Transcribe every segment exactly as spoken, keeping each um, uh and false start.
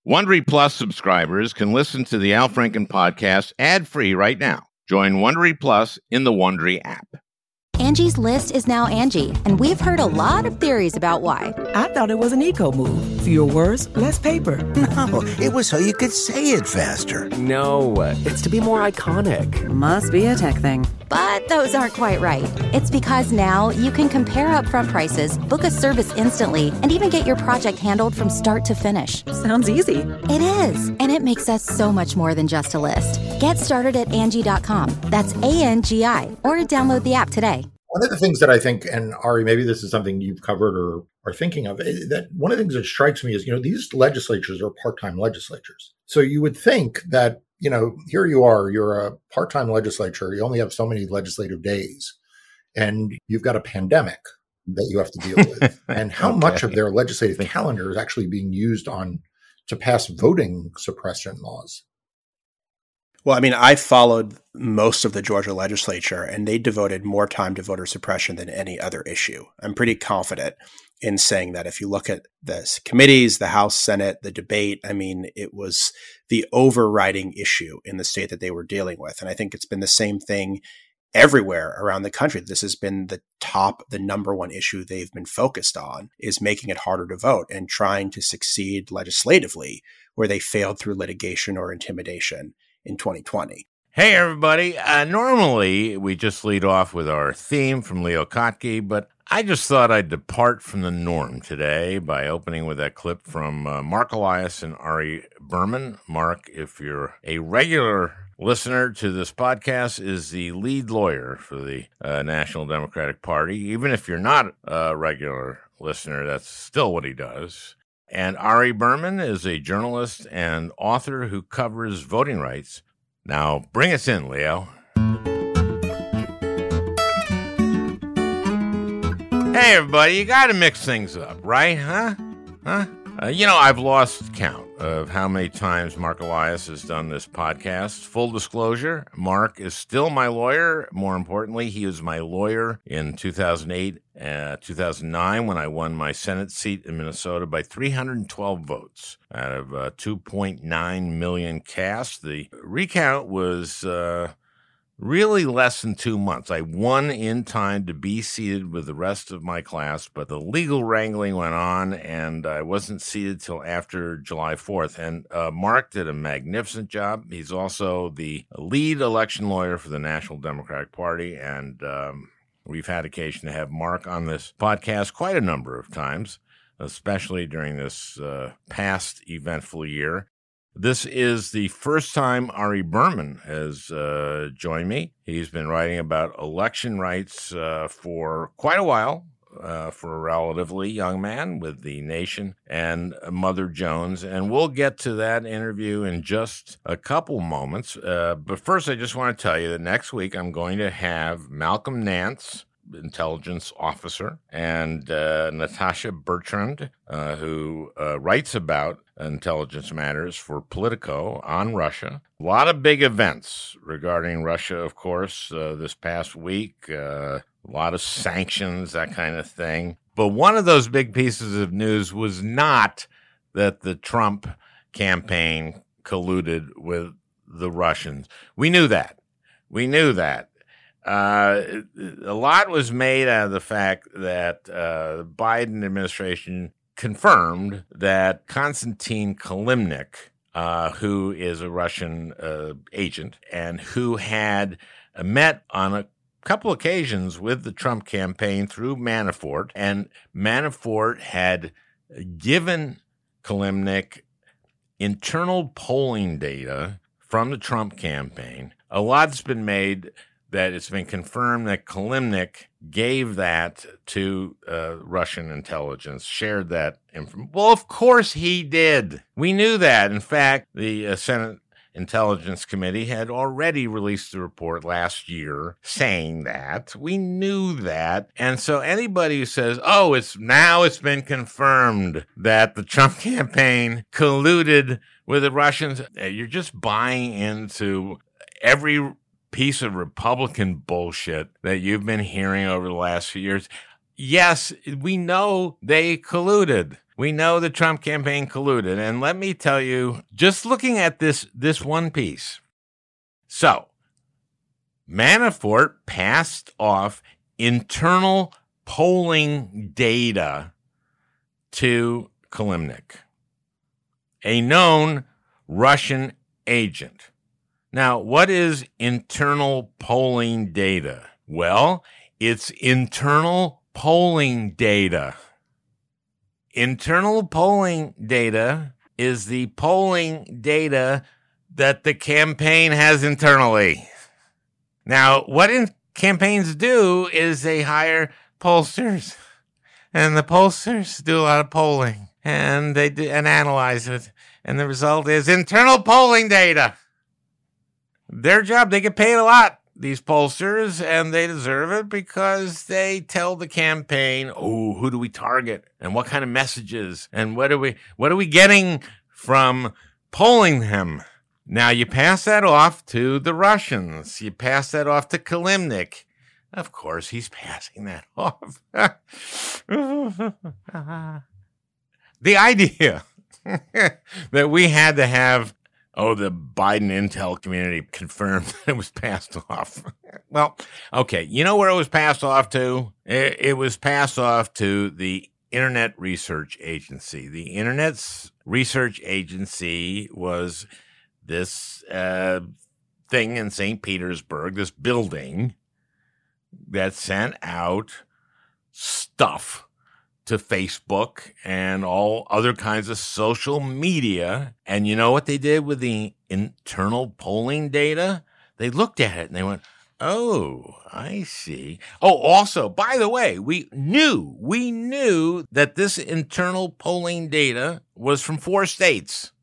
Wondery Plus subscribers can listen to the Al Franken podcast ad-free right now. Join Wondery Plus in the Wondery app. Angie's List is now Angie, and we've heard a lot of theories about why. I thought it was an eco move. Fewer words, less paper. No, it was so you could say it faster. No, it's to be more iconic. Must be a tech thing. But those aren't quite right. It's because now you can compare upfront prices, book a service instantly, and even get your project handled from start to finish. Sounds easy. It is, and it makes us so much more than just a list. Get started at Angie dot com. That's A N G I, or download the app today. One of the things that I think, and Ari, maybe this is something you've covered or are thinking of, that one of the things that strikes me is, you know, these legislatures are part-time legislatures. So you would think that, you know, here you are, you're a part-time legislature, you only have so many legislative days, and you've got a pandemic that you have to deal with. And how okay. much of their legislative calendar is actually being used on to pass voting suppression laws? Well, I mean, I followed most of the Georgia legislature, and they devoted more time to voter suppression than any other issue. I'm pretty confident in saying that. If you look at the committees, the House, Senate, the debate, I mean, it was the overriding issue in the state that they were dealing with. And I think it's been the same thing everywhere around the country. This has been the top, the number one issue they've been focused on, is making it harder to vote and trying to succeed legislatively where they failed through litigation or intimidation in twenty twenty. Hey, everybody. Uh, normally, we just lead off with our theme from Leo Kottke, but I just thought I'd depart from the norm today by opening with that clip from uh, Mark Elias and Ari Berman. Mark, if you're a regular listener to this podcast, is the lead lawyer for the uh, National Democratic Party. Even if you're not a regular listener, that's still what he does. And Ari Berman is a journalist and author who covers voting rights. Now, bring us in, Leo. Hey, everybody, you got to mix things up, right? Huh? Huh? Uh, you know, I've lost count of how many times Mark Elias has done this podcast. Full disclosure, Mark is still my lawyer. More importantly, he was my lawyer in two thousand eight, uh, two thousand nine, when I won my Senate seat in Minnesota by three hundred twelve votes out of uh, two point nine million cast. The recount was uh, really less than two months. I won in time to be seated with the rest of my class, but the legal wrangling went on, and I wasn't seated till after July fourth. And uh, Mark did a magnificent job. He's also the lead election lawyer for the National Democratic Party, and um, we've had occasion to have Mark on this podcast quite a number of times, especially during this uh, past eventful year. This is the first time Ari Berman has uh, joined me. He's been writing about election rights uh, for quite a while, uh, for a relatively young man, with The Nation and Mother Jones. And we'll get to that interview in just a couple moments. Uh, but first, I just want to tell you that next week I'm going to have Malcolm Nance, intelligence officer, and uh, Natasha Bertrand, uh, who uh, writes about intelligence matters for Politico on Russia. A lot of big events regarding Russia, of course, uh, this past week. Uh, a lot of sanctions, that kind of thing. But one of those big pieces of news was not that the Trump campaign colluded with the Russians. We knew that. We knew that. Uh, a lot was made out of the fact that uh, the Biden administration confirmed that Konstantin Kilimnik, uh, who is a Russian uh, agent and who had uh, met on a couple occasions with the Trump campaign through Manafort, and Manafort had given Kilimnik internal polling data from the Trump campaign. A lot's been made that it's been confirmed that Kilimnik gave that to uh, Russian intelligence, shared that information. Well, of course he did. We knew that. In fact, the uh, Senate Intelligence Committee had already released a report last year saying that. We knew that. And so anybody who says, oh, it's now it's been confirmed that the Trump campaign colluded with the Russians, you're just buying into every piece of Republican bullshit that you've been hearing over the last few years. yes, we know they colluded. We know the Trump campaign colluded. And let me tell you, just looking at this, this one piece. So, Manafort passed off internal polling data to Kilimnik, a known Russian agent. Now, what is internal polling data? Well, it's internal polling data. Internal polling data is the polling data that the campaign has internally. Now, what in campaigns do is they hire pollsters, and the pollsters do a lot of polling, and they do, and analyze it, and the result is internal polling data. Their job, they get paid a lot, these pollsters, and they deserve it because they tell the campaign, oh, who do we target and what kind of messages and what are we what are we getting from polling them? Now, you pass that off to the Russians. You pass that off to Kilimnik. Of course, he's passing that off. The idea that we had to have Oh, the Biden intel community confirmed that it was passed off. Well, okay, you know where it was passed off to? It, it was passed off to the Internet Research Agency. The Internet Research Agency was this uh, thing in Saint Petersburg, this building that sent out stuff to Facebook and all other kinds of social media. And you know what they did with the internal polling data? They looked at it and they went, oh, I see. Oh, also, by the way, we knew, we knew that this internal polling data was from four states.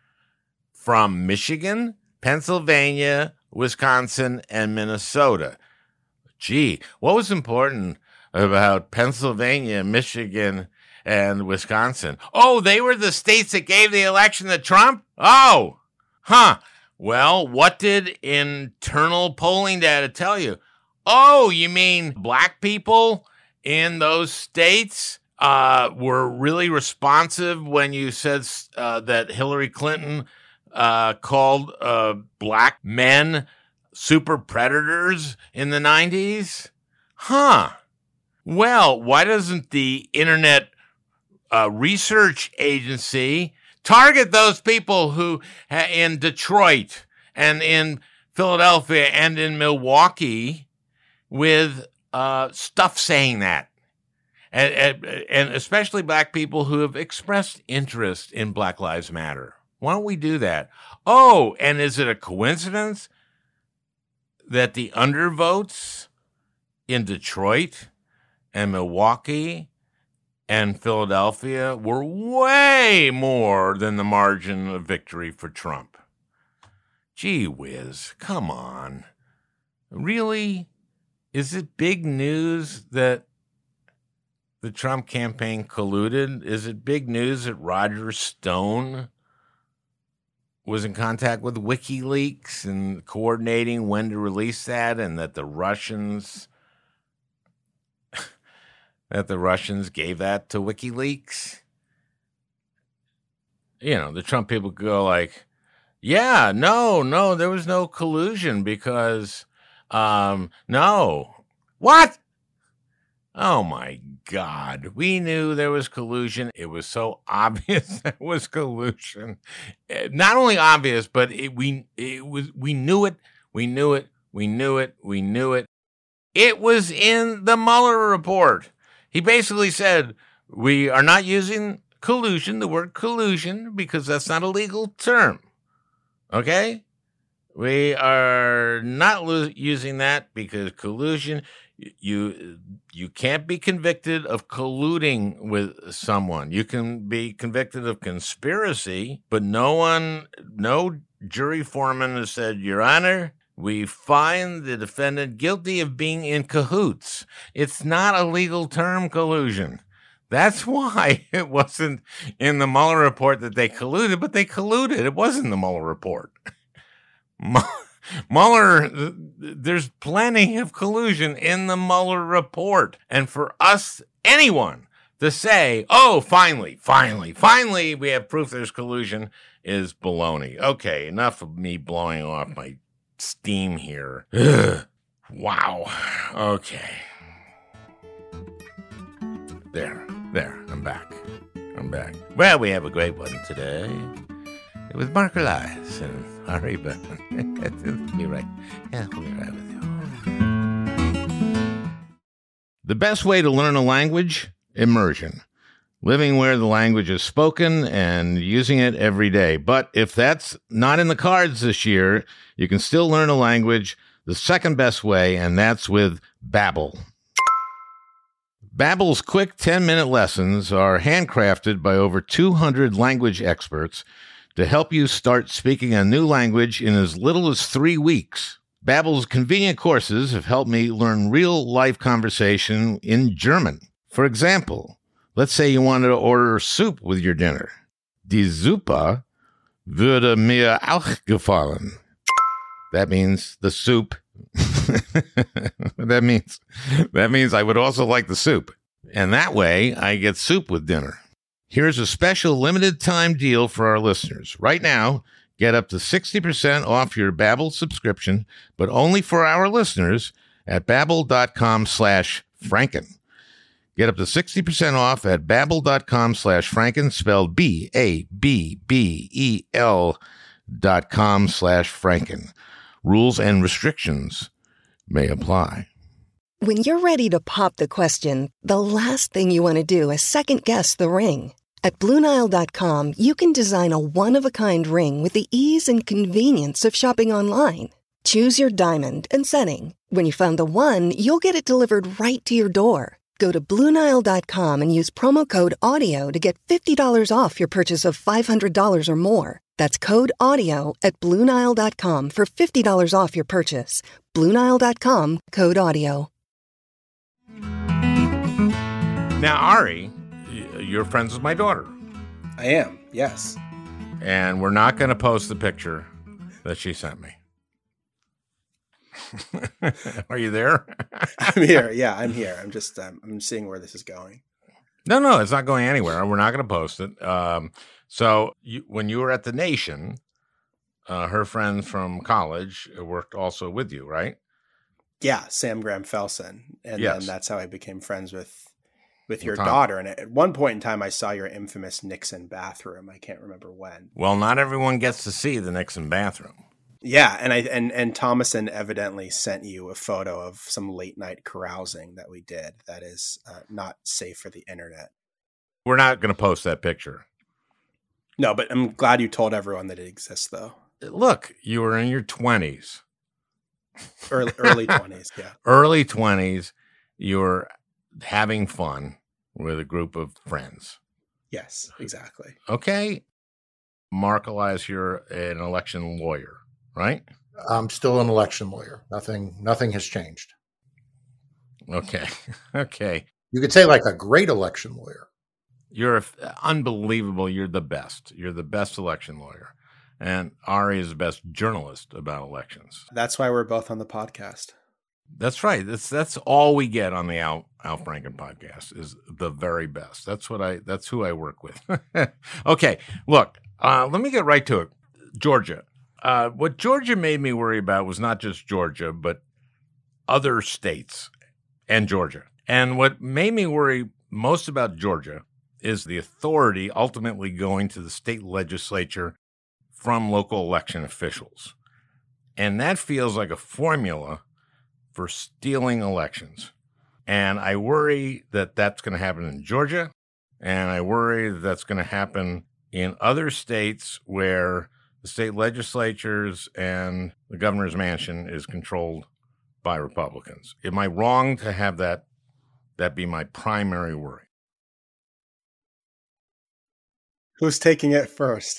From Michigan, Pennsylvania, Wisconsin, and Minnesota. Gee, what was important about Pennsylvania, Michigan, and Wisconsin? Oh, they were the states that gave the election to Trump? Oh, huh. Well, what did internal polling data tell you? Oh, you mean black people in those states uh, were really responsive when you said uh, that Hillary Clinton uh, called uh, black men super predators in the nineties? Huh. Well, why doesn't the Internet uh, Research Agency target those people who in Detroit and in Philadelphia and in Milwaukee with uh, stuff saying that? And, and, and especially black people who have expressed interest in Black Lives Matter. Why don't we do that? Oh, and is it a coincidence that the undervotes in Detroit and Milwaukee and Philadelphia were way more than the margin of victory for Trump? Gee whiz, come on. Really? Is it big news that the Trump campaign colluded? Is it big news that Roger Stone was in contact with WikiLeaks and coordinating when to release that, and that the Russians that the Russians gave that to WikiLeaks? You know, the Trump people go like, yeah, no, no, there was no collusion because, um, no. What? Oh, my God. We knew there was collusion. It was so obvious there was collusion. Not only obvious, but it, we it was we knew it. We knew it. We knew it. We knew it. It was in the Mueller report. He basically said, we are not using collusion, the word collusion, because that's not a legal term. Okay? We are not lo- using that because collusion, you you can't be convicted of colluding with someone. You can be convicted of conspiracy, but no one, no jury foreman has said, Your Honor, we find the defendant guilty of being in cahoots. It's not a legal term, collusion. That's why it wasn't in the Mueller report that they colluded, but they colluded. It wasn't the Mueller report. Mueller, there's plenty of collusion in the Mueller report. And for us, anyone to say, oh, finally, finally, finally, we have proof there's collusion is baloney. Okay, enough of me blowing off my steam here. Ugh. Wow. Okay. There, there, I'm back. I'm back. Well, we have a great one today with Mark Elias and Ari Berman. Be right. Yeah, we'll be right with you. The best way to learn a language? Immersion. Living where the language is spoken and using it every day. But if that's not in the cards this year, you can still learn a language the second best way, and that's with Babbel. Babbel's quick ten-minute lessons are handcrafted by over two hundred language experts to help you start speaking a new language in as little as three weeks. Babbel's convenient courses have helped me learn real-life conversation in German. For example, let's say you wanted to order soup with your dinner. Die Suppe würde mir auch gefallen. That means the soup. that means that means I would also like the soup. And that way, I get soup with dinner. Here's a special limited time deal for our listeners. Right now, get up to sixty percent off your Babbel subscription, but only for our listeners at babbel.com slash Franken. Get up to sixty percent off at babbel.com slash Franken, spelled B A B B E L dot com slash Franken. Rules and restrictions may apply. When you're ready to pop the question, the last thing you want to do is second-guess the ring. At Blue Nile dot com, you can design a one-of-a-kind ring with the ease and convenience of shopping online. Choose your diamond and setting. When you find the one, you'll get it delivered right to your door. Go to Blue Nile dot com and use promo code AUDIO to get fifty dollars off your purchase of five hundred dollars or more. That's code AUDIO at Blue Nile dot com for fifty dollars off your purchase. Blue Nile dot com, code AUDIO. Now, Ari, you're friends with my daughter. I am, yes. And we're not going to post the picture that she sent me. Are you there? I'm here. Yeah, I'm here. I'm just, um, I'm seeing where this is going. No, no, it's not going anywhere. We're not going to post it. Um, so you, when you were at the Nation, uh, her friends from college worked also with you, right? Yeah, Sam Graham Felsen. And yes. Then that's how I became friends with with your Tom. daughter. And at one point in time, I saw your infamous Nixon bathroom. I can't remember when. Well, not everyone gets to see the Nixon bathroom. Yeah, and I and and Thomason evidently sent you a photo of some late night carousing that we did. That is uh, not safe for the internet. We're not going to post that picture. No, but I'm glad you told everyone that it exists, though. Look, you were in your twenties. Early early twenties, yeah. Early twenties, you were having fun with a group of friends. Yes, exactly. Okay. Mark Elias, you're an election lawyer, right? I'm still an election lawyer. Nothing, nothing has changed. Okay. Okay. You could say like a great election lawyer. You're unbelievable. You're the best. You're the best election lawyer. And Ari is the best journalist about elections. That's why we're both on the podcast. That's right. That's that's all we get on the Al Al Franken podcast is the very best. That's what I. That's who I work with. Okay, look. Uh, let me get right to it. Georgia. Uh, what Georgia made me worry about was not just Georgia, but other states and Georgia. And what made me worry most about Georgia is the authority ultimately going to the state legislature from local election officials. And that feels like a formula for stealing elections. And I worry that that's going to happen in Georgia. And I worry that that's going to happen in other states where the state legislatures and the governor's mansion is controlled by Republicans. Am I wrong to have that, that be my primary worry? Who's taking it first?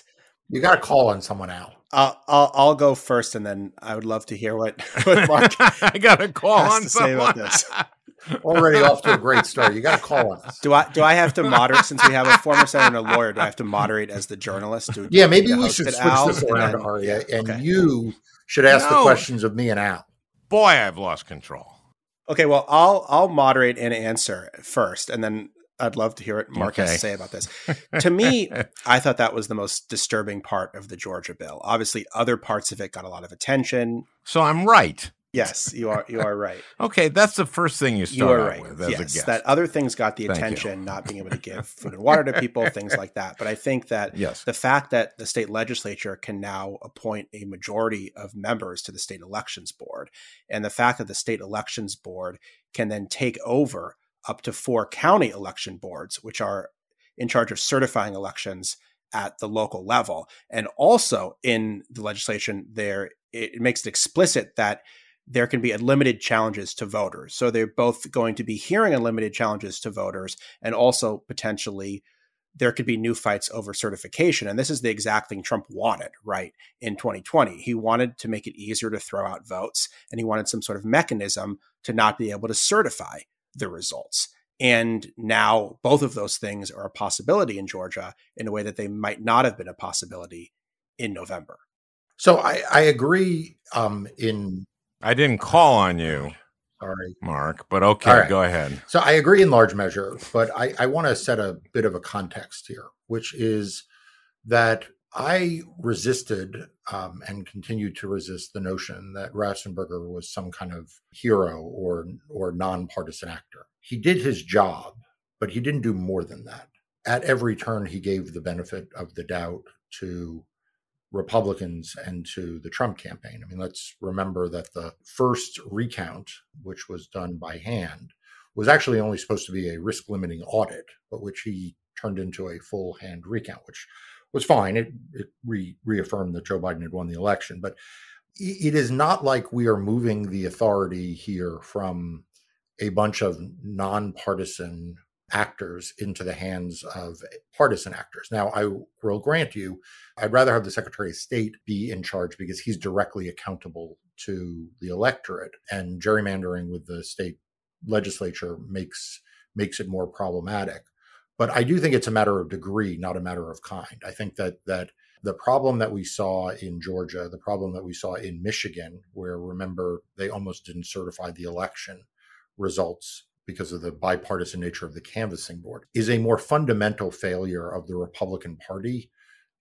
You got to call on someone, Al. I'll, I'll I'll go first, and then I would love to hear what, what Mark I got to call has on to someone. say about this. Already off to a great start. You got to call on us. Do I do I have to moderate, since we have a former senator and a lawyer? Do I have to moderate as the journalist? Do, Yeah, maybe do we host should it, switch Al, this and around, then- Aria, and okay. you should ask No. the questions of me and Al. Boy, I've lost control. Okay, well, I'll I'll moderate and answer first, and then I'd love to hear what Mark has Okay. to say about this. To me, I thought that was the most disturbing part of the Georgia bill. Obviously, other parts of it got a lot of attention. So I'm right. Yes, you are you are right. Okay, that's the first thing you You start are out right. with as a Yes, guest. that other things got the Thank you. attention, not being able to give food and water to people, things like that. But I think that Yes. the fact that the state legislature can now appoint a majority of members to the state elections board, and the fact that the state elections board can then take over up to four county election boards, which are in charge of certifying elections at the local level. And also in the legislation there, it makes it explicit that there can be unlimited challenges to voters. So they're both going to be hearing unlimited challenges to voters, and also potentially there could be new fights over certification. And this is the exact thing Trump wanted, right? In twenty twenty, he wanted to make it easier to throw out votes, and he wanted some sort of mechanism to not be able to certify the results. And now both of those things are a possibility in Georgia in a way that they might not have been a possibility in November. So I, I agree um, in I didn't call on you, sorry. Mark, but okay, All right. go ahead. So I agree in large measure, but I, I want to set a bit of a context here, which is that I resisted um, and continue to resist the notion that Raffensperger was some kind of hero or or nonpartisan actor. He did his job, but he didn't do more than that. At every turn, he gave the benefit of the doubt to Republicans and to the Trump campaign. I mean, let's remember that the first recount, which was done by hand, was actually only supposed to be a risk limiting audit, but which he turned into a full hand recount, which was fine. It, it re- reaffirmed that Joe Biden had won the election. But it is not like we are moving the authority here from a bunch of nonpartisan actors into the hands of partisan actors. Now, I will grant you, I'd rather have the Secretary of State be in charge because he's directly accountable to the electorate, and gerrymandering with the state legislature makes makes it more problematic. But I do think it's a matter of degree, not a matter of kind. I think that that the problem that we saw in Georgia, the problem that we saw in Michigan, where, remember, they almost didn't certify the election results because of the bipartisan nature of the canvassing board, is a more fundamental failure of the Republican Party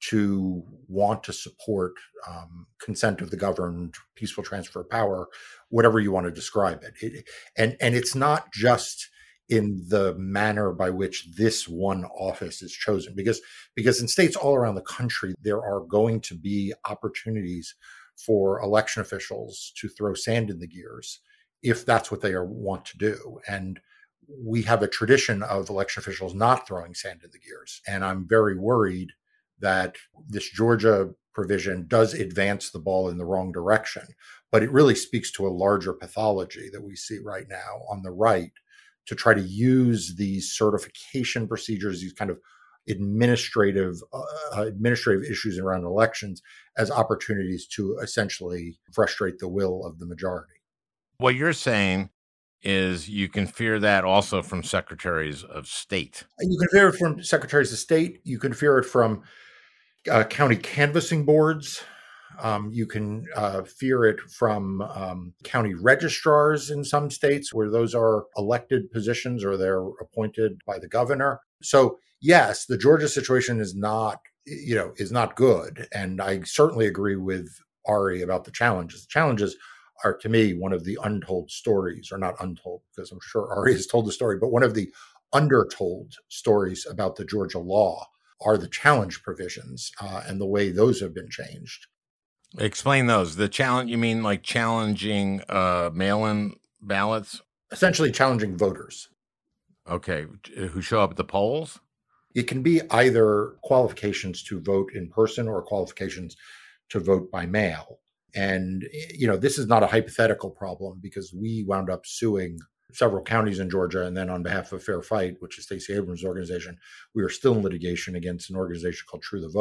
to want to support um, consent of the governed, peaceful transfer of power, whatever you want to describe it. it. And, and it's not just in the manner by which this one office is chosen, because, because in states all around the country, there are going to be opportunities for election officials to throw sand in the gears if that's what they are, want to do. And we have a tradition of election officials not throwing sand in the gears. And I'm very worried that this Georgia provision does advance the ball in the wrong direction. But it really speaks to a larger pathology that we see right now on the right to try to use these certification procedures, these kind of administrative uh, administrative issues around elections as opportunities to essentially frustrate the will of the majority. What you're saying is you can fear that also from secretaries of state. You can fear it from secretaries of state. You can fear it from uh, county canvassing boards. Um, you can uh, fear it from um, county registrars in some states where those are elected positions or they're appointed by the governor. So yes, the Georgia situation is not, you know, is not good. And I certainly agree with Ari about the challenges. The challenges are, to me, one of the untold stories, or not untold, because I'm sure Ari has told the story, but one of the undertold stories about the Georgia law are the challenge provisions uh, and the way those have been changed. Explain those. The challenge, you mean like challenging uh, mail-in ballots? Essentially challenging voters. Okay, who show up at the polls? It can be either qualifications to vote in person or qualifications to vote by mail. And, you know, this is not a hypothetical problem because we wound up suing several counties in Georgia. And then on behalf of Fair Fight, which is Stacey Abrams' organization, we are still in litigation against an organization called True the Vote.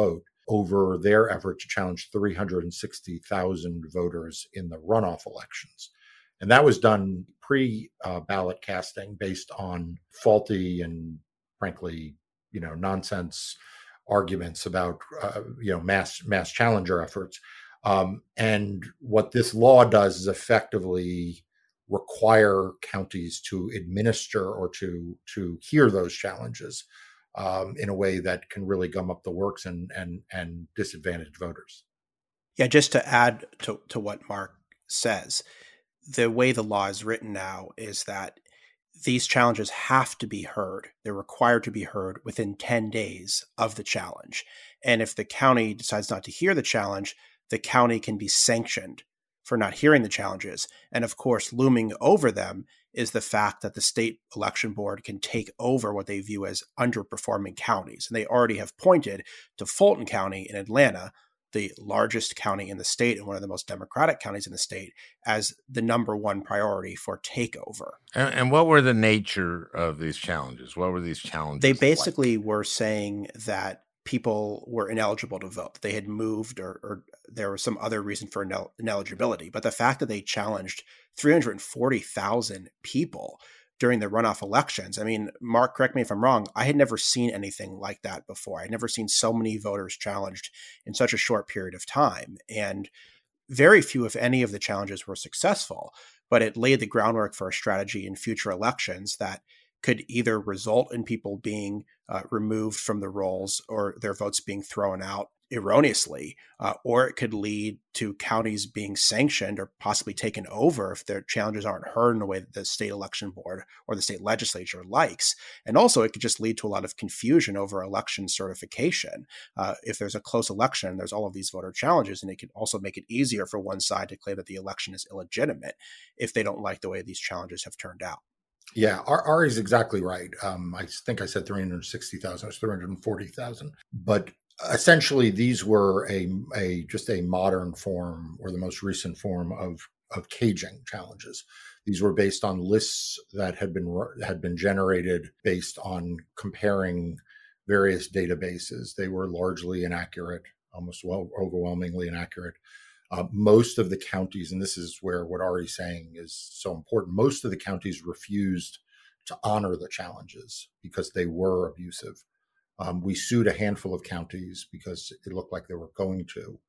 over their effort to challenge three hundred sixty thousand voters in the runoff elections. And that was done pre-ballot uh, casting based on faulty and, frankly, you know, nonsense arguments about, uh, you know, mass mass challenger efforts. Um, and what this law does is effectively require counties to administer or to to hear those challenges um, in a way that can really gum up the works and and and disadvantage voters. Yeah, just to add to, to what Mark says, the way the law is written now is that these challenges have to be heard. They're required to be heard within ten days of the challenge. And if the county decides not to hear the challenge, the county can be sanctioned for not hearing the challenges. And of course, looming over them is the fact that the state election board can take over what they view as underperforming counties. And they already have pointed to Fulton County in Atlanta, the largest county in the state and one of the most democratic counties in the state, as the number one priority for takeover. And, and what were the nature of these challenges? What were these challenges? They basically like? were saying that people were ineligible to vote. They had moved or, or there was some other reason for inel- ineligibility. But the fact that they challenged three hundred forty thousand people during the runoff elections. I mean, Mark, correct me if I'm wrong, I had never seen anything like that before. I'd never seen so many voters challenged in such a short period of time. And very few, if any, of the challenges were successful, but it laid the groundwork for a strategy in future elections that could either result in people being uh, removed from the rolls or their votes being thrown out erroneously, uh, or it could lead to counties being sanctioned or possibly taken over if their challenges aren't heard in a way that the state election board or the state legislature likes. And also it could just lead to a lot of confusion over election certification. Uh, if there's a close election, there's all of these voter challenges, and it could also make it easier for one side to claim that the election is illegitimate if they don't like the way these challenges have turned out. Yeah, Ari's exactly right. Um, I think I said three hundred sixty thousand, it was three hundred forty thousand. But essentially, these were a, a just a modern form or the most recent form of, of caging challenges. These were based on lists that had been had been generated based on comparing various databases. They were largely inaccurate, almost well overwhelmingly inaccurate. Uh, most of the counties, and this is where what Ari's saying is so important, most of the counties refused to honor the challenges because they were abusive. Um, we sued a handful of counties because it looked like they were going to.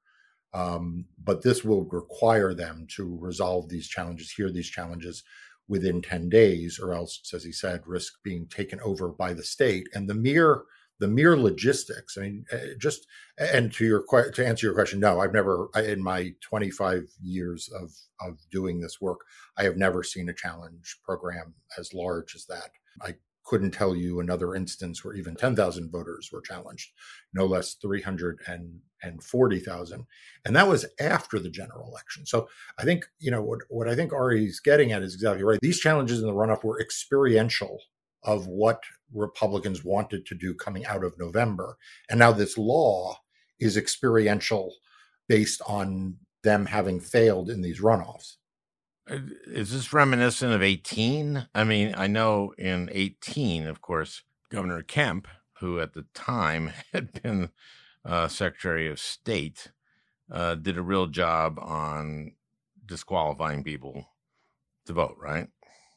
Um, but this will require them to resolve these challenges, hear these challenges within ten days, or else, as he said, risk being taken over by the state. And the mere The mere logistics, I mean, just, and to your to answer your question, no, I've never, in my twenty-five years of, of doing this work, I have never seen a challenge program as large as that. I couldn't tell you another instance where even ten thousand voters were challenged, no less three hundred forty thousand. And that was after the general election. So I think, you know, what, what I think Ari's getting at is exactly right. These challenges in the runoff were experiential of what Republicans wanted to do coming out of November. And now this law is experiential based on them having failed in these runoffs. Is this reminiscent of eighteen? I mean, I know in eighteen, of course, Governor Kemp, who at the time had been uh, Secretary of State, uh, did a real job on disqualifying people to vote, right?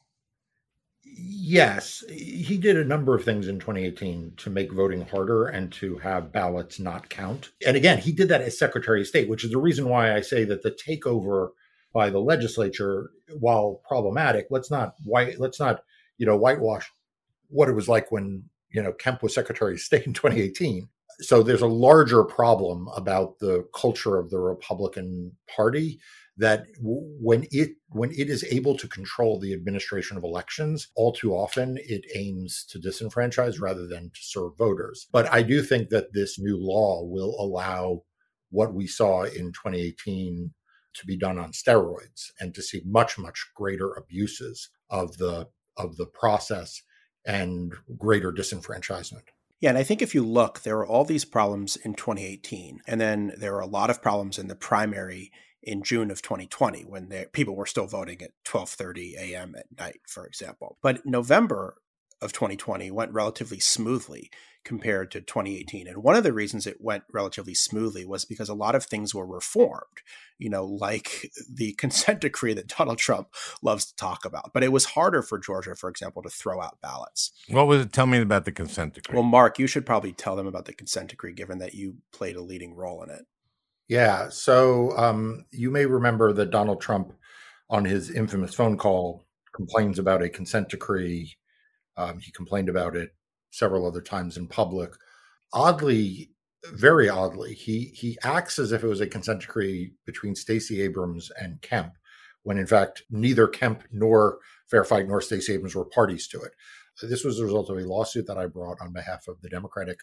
Yes, he did a number of things in twenty eighteen to make voting harder and to have ballots not count. And again, he did that as Secretary of State, which is the reason why I say that the takeover by the legislature, while problematic, let's not white, let's not, you know, whitewash what it was like when, you know, Kemp was Secretary of State in twenty eighteen. So there's a larger problem about the culture of the Republican Party that when it when it is able to control the administration of elections, all too often it aims to disenfranchise rather than to serve voters. But I do think that this new law will allow what we saw in twenty eighteen to be done on steroids and to see much, much greater abuses of the of the process and greater disenfranchisement. Yeah, and I think if you look, there were all these problems in twenty eighteen, and then there were a lot of problems in the primary in June of twenty twenty, when people were still voting at twelve thirty a.m. at night, for example. But November of twenty twenty went relatively smoothly compared to twenty eighteen. And one of the reasons it went relatively smoothly was because a lot of things were reformed, you know, like the consent decree that Donald Trump loves to talk about. But it was harder for Georgia, for example, to throw out ballots. What was it? Tell me about the consent decree. Well, Mark, you should probably tell them about the consent decree, given that you played a leading role in it. Yeah. So um, you may remember that Donald Trump, on his infamous phone call, complains about a consent decree. Um, he complained about it several other times in public. Oddly, very oddly, he he acts as if it was a consent decree between Stacey Abrams and Kemp, when in fact neither Kemp nor Fair Fight nor Stacey Abrams were parties to it. This was the result of a lawsuit that I brought on behalf of the Democratic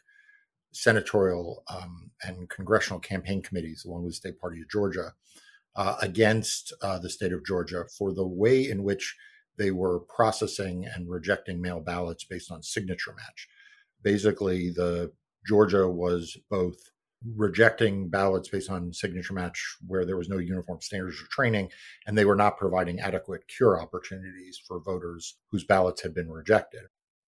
senatorial um, and congressional campaign committees, along with the state party of Georgia, uh, against uh, the state of Georgia for the way in which they were processing and rejecting mail ballots based on signature match. Basically, the Georgia was both rejecting ballots based on signature match where there was no uniform standards or training, and they were not providing adequate cure opportunities for voters whose ballots had been rejected.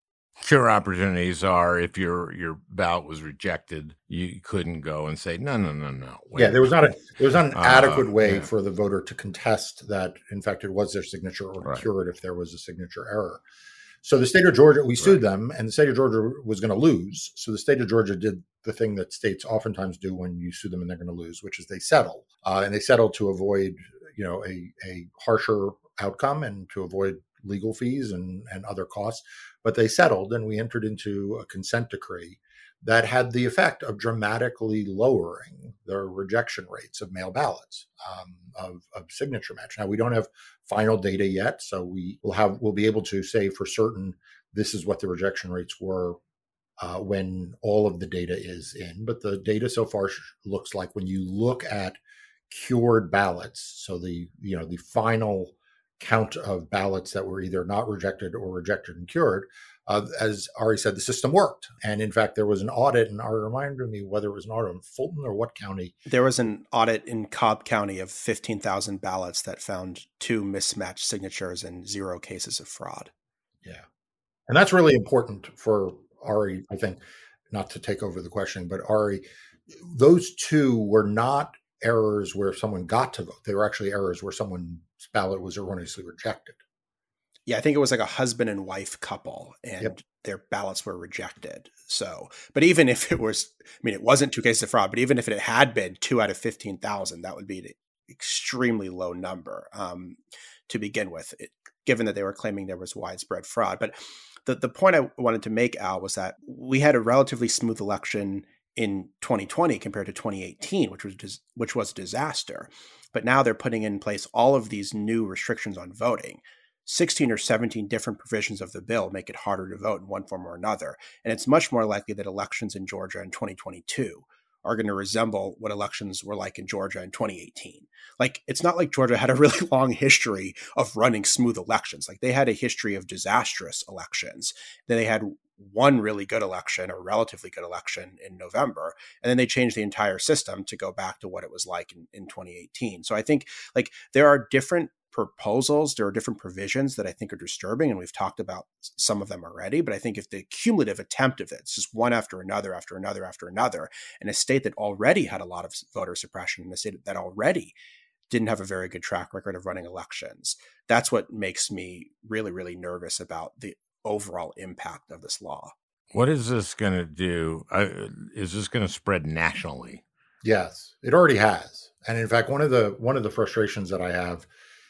Cure opportunities are if your your ballot was rejected, you couldn't go and say no, no, no, no. Wait. Yeah, there was not a there was not an uh, adequate way yeah. for the voter to contest that, in fact, it was their signature, or to Right. cure it if there was a signature error. So the state of Georgia, we sued Right. them, and the state of Georgia was going to lose. So the state of Georgia did the thing that states oftentimes do when you sue them and they're going to lose, which is they settle, uh, and they settled to avoid, you know, a a harsher outcome and to avoid legal fees and, and other costs. But they settled, and we entered into a consent decree that had the effect of dramatically lowering the rejection rates of mail ballots, um, of, of signature match. Now, we don't have final data yet, so we will have we'll be able to say for certain this is what the rejection rates were uh, when all of the data is in. But the data so far looks like, when you look at cured ballots, so the you know the final count of ballots that were either not rejected or rejected and cured, uh, as Ari said, the system worked. And in fact, there was an audit, and Ari reminded me whether it was an audit in Fulton or what county. There was an audit in Cobb County of fifteen thousand ballots that found two mismatched signatures and zero cases of fraud. Yeah. And that's really important for Ari, I think, not to take over the question, but Ari, those two were not errors where someone got to vote. They were actually errors where someone's ballot was erroneously rejected. Yeah, I think it was like a husband and wife couple, and Yep. their ballots were rejected. So, but even if it was, I mean, it wasn't two cases of fraud, but even if it had been two out of fifteen thousand, that would be an extremely low number um, to begin with, it, given that they were claiming there was widespread fraud. But the, the point I wanted to make, Al, was that we had a relatively smooth election in twenty twenty compared to twenty eighteen, which was dis- which was a disaster. But now they're putting in place all of these new restrictions on voting. sixteen or seventeen different provisions of the bill make it harder to vote in one form or another. And it's much more likely that elections in Georgia in twenty twenty-two are going to resemble what elections were like in Georgia in twenty eighteen. Like, it's not like Georgia had a really long history of running smooth elections. Like, they had a history of disastrous elections. Then they had one really good election, or relatively good election, in November. And then they changed the entire system to go back to what it was like in, in twenty eighteen. So I think, like, there are different proposals, there are different provisions that I think are disturbing, and we've talked about some of them already. But I think if the cumulative attempt of it, it's just one after another, after another, after another, in a state that already had a lot of voter suppression, in a state that already didn't have a very good track record of running elections, that's what makes me really, really nervous about the overall impact of this law. What is this going to do? Uh, is this going to spread nationally? Yes, it already has. And in fact, one of the one of the frustrations that I have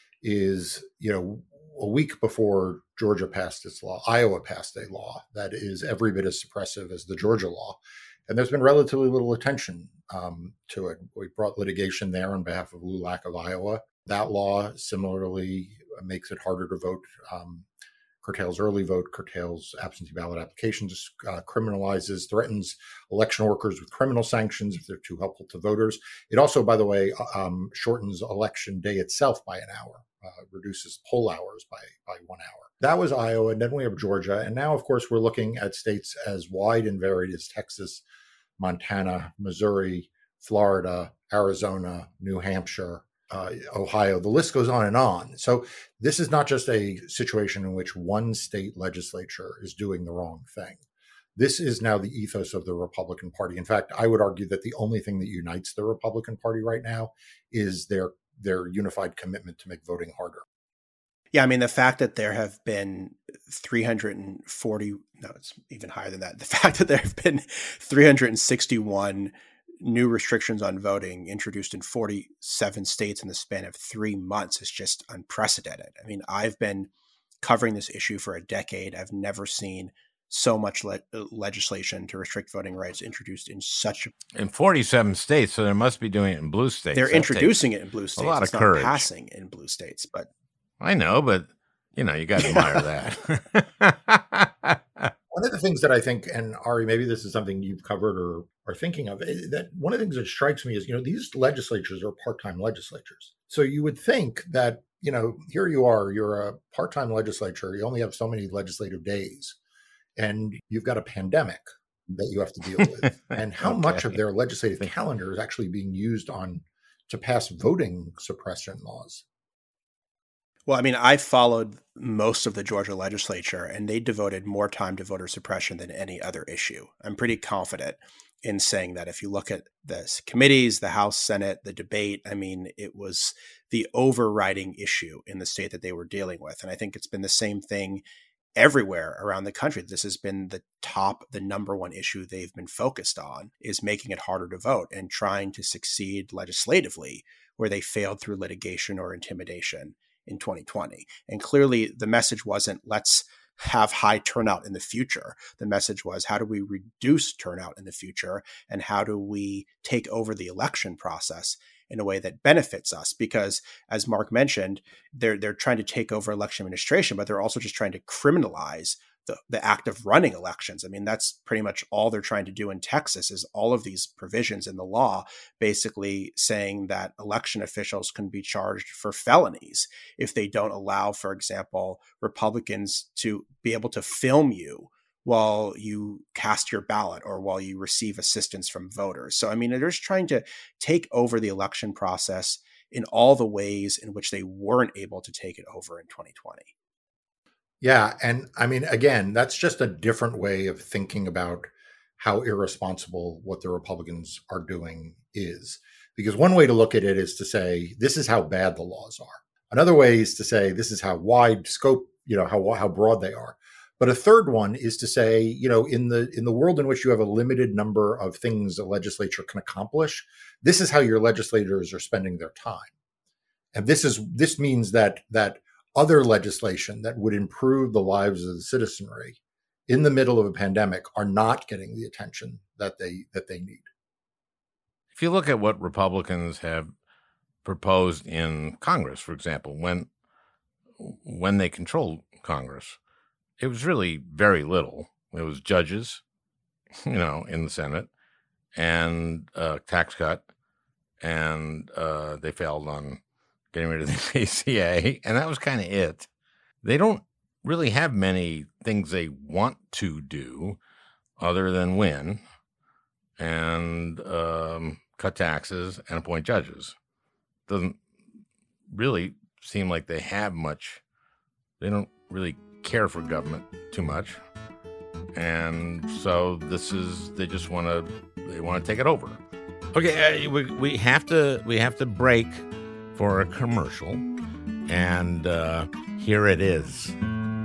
is, you know, a week before Georgia passed its law, Iowa passed a law that is every bit as suppressive as the Georgia law. And there's been relatively little attention um, to it. We brought litigation there on behalf of LULAC of Iowa. That law similarly makes it harder to vote, um, curtails early vote, curtails absentee ballot applications, uh, criminalizes, threatens election workers with criminal sanctions if they're too helpful to voters. It also, by the way, um, shortens election day itself by an hour, uh, reduces poll hours by, by one hour. That was Iowa, and then we have Georgia. And now, of course, we're looking at states as wide and varied as Texas, Montana, Missouri, Florida, Arizona, New Hampshire. uh, Ohio. The list goes on and on. So this is not just a situation in which one state legislature is doing the wrong thing. This is now the ethos of the Republican Party. In fact, I would argue that the only thing that unites the Republican Party right now is their their unified commitment to make voting harder. Yeah, I mean, the fact that there have been three hundred forty, no, it's even higher than that. The fact that there have been three hundred sixty-one new restrictions on voting introduced in forty-seven states in the span of three months is just unprecedented. I mean, I've been covering this issue for a decade. I've never seen so much le- legislation to restrict voting rights introduced in such a... In forty-seven states, so they must be doing it in blue states. They're That introducing it in blue states. A lot it's of not courage. passing in blue states, but... I know, but, you know, you got to admire that. One of the things that I think, and Ari, maybe this is something you've covered or are thinking of, that one of the things that strikes me is, you know, these legislatures are part-time legislatures. So you would think that, you know, here you are, you're a part-time legislature, you only have so many legislative days, and you've got a pandemic that you have to deal with. And how Okay. much of their legislative calendar is actually being used on to pass voting suppression laws? Well, I mean, I followed most of the Georgia legislature, and they devoted more time to voter suppression than any other issue. I'm pretty confident in saying that. If you look at the committees, the House, Senate, the debate, I mean, it was the overriding issue in the state that they were dealing with. And I think it's been the same thing everywhere around the country. This has been the top, the number one issue they've been focused on, is making it harder to vote and trying to succeed legislatively where they failed through litigation or intimidation in twenty twenty. And clearly the message wasn't, let's have high turnout in the future. The message was, how do we reduce turnout in the future? And how do we take over the election process in a way that benefits us? Because as Mark mentioned, they're they're trying to take over election administration, but they're also just trying to criminalize the, the act of running elections. I mean, that's pretty much all they're trying to do in Texas, is all of these provisions in the law basically saying that election officials can be charged for felonies if they don't allow, for example, Republicans to be able to film you while you cast your ballot or while you receive assistance from voters. So, I mean, they're just trying to take over the election process in all the ways in which they weren't able to take it over in twenty twenty. Yeah. And I mean, again, that's just a different way of thinking about how irresponsible what the Republicans are doing is. Because one way to look at it is to say, this is how bad the laws are. Another way is to say, this is how wide scope, you know, how, how broad they are. But a third one is to say, you know, in the in the world in which you have a limited number of things a legislature can accomplish, this is how your legislators are spending their time. And this is this means that that other legislation that would improve the lives of the citizenry in the middle of a pandemic are not getting the attention that they that they need. If you look at what Republicans have proposed in Congress, for example, when when they controlled Congress, it was really very little. It was judges, you know, in the Senate, and uh, tax cut, and uh, they failed on getting rid of the A C A, and that was kind of it. They don't really have many things they want to do other than win and um, cut taxes and appoint judges. Doesn't really seem like they have much. They don't really care for government too much. And so this is, they just want to, they want to take it over. Okay, uh, we, we have to, we have to break for a commercial, and uh, here it is.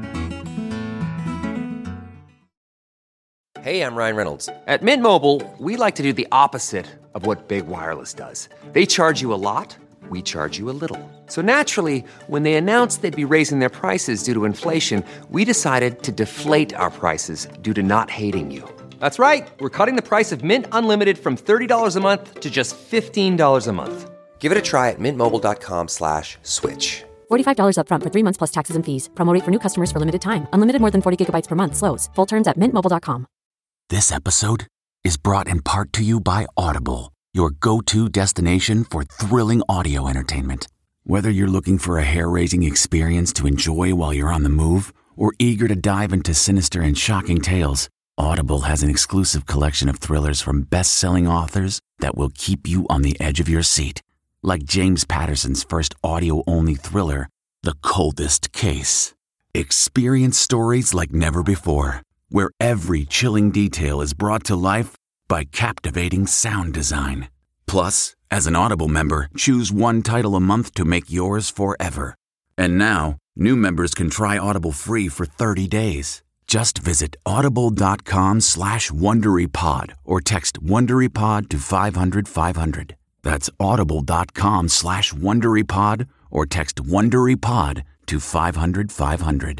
Hey, I'm Ryan Reynolds. At Mint Mobile, we like to do the opposite of what Big Wireless does. They charge you a lot, we charge you a little. So naturally, when they announced they'd be raising their prices due to inflation, we decided to deflate our prices due to not hating you. That's right. We're cutting the price of Mint Unlimited from thirty dollars a month to just fifteen dollars a month. Give it a try at mintmobile.com slash switch. forty-five dollars up front for three months plus taxes and fees. Promo rate for new customers for limited time. Unlimited more than forty gigabytes per month slows. Full terms at mint mobile dot com. This episode is brought in part to you by Audible, your go-to destination for thrilling audio entertainment. Whether you're looking for a hair-raising experience to enjoy while you're on the move or eager to dive into sinister and shocking tales, Audible has an exclusive collection of thrillers from best-selling authors that will keep you on the edge of your seat. Like James Patterson's first audio-only thriller, The Coldest Case. Experience stories like never before, where every chilling detail is brought to life by captivating sound design. Plus, as an Audible member, choose one title a month to make yours forever. And now, new members can try Audible free for thirty days. Just visit audible.com slash WonderyPod or text WonderyPod to five hundred five hundred. That's audible.com slash WonderyPod or text WonderyPod to five hundred five hundred.